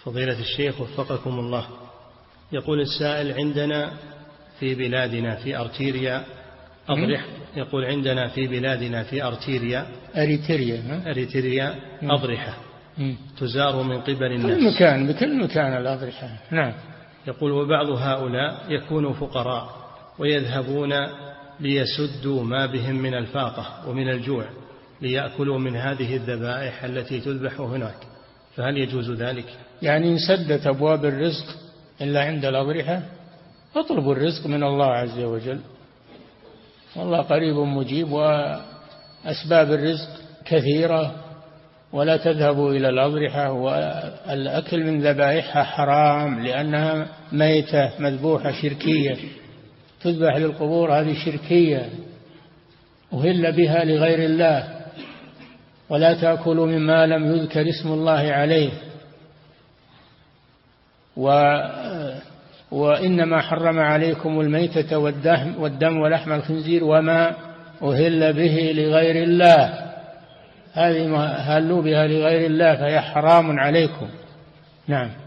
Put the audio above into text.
فضيلة الشيخ وفقكم الله، يقول السائل: عندنا في بلادنا في أرتيريا أضرحة، يقول عندنا في بلادنا في أريتريا أضرحة تزار من قبل الناس بكل مكان الأضرحة. نعم. يقول: وبعض هؤلاء يكونوا فقراء ويذهبون ليسدوا ما بهم من الفاقة ومن الجوع ليأكلوا من هذه الذبائح التي تذبح هناك، فهل يجوز ذلك؟ يعني إن سدت أبواب الرزق إلا عند الأضرحة، اطلبوا الرزق من الله عز وجل، والله قريب مجيب، وأسباب الرزق كثيرة، ولا تذهبوا إلى الأضرحة. والأكل من ذبائحها حرام لأنها ميتة مذبوحة شركية، تذبح للقبور، هذه شركية أهل بها لغير الله. ولا تأكلوا مما لم يذكر اسم الله عليه. وإنما حرم عليكم الميتة والدم ولحم الخنزير وما أهل به لغير الله، هذه ما هلوا بها لغير الله فهي حرام عليكم. نعم.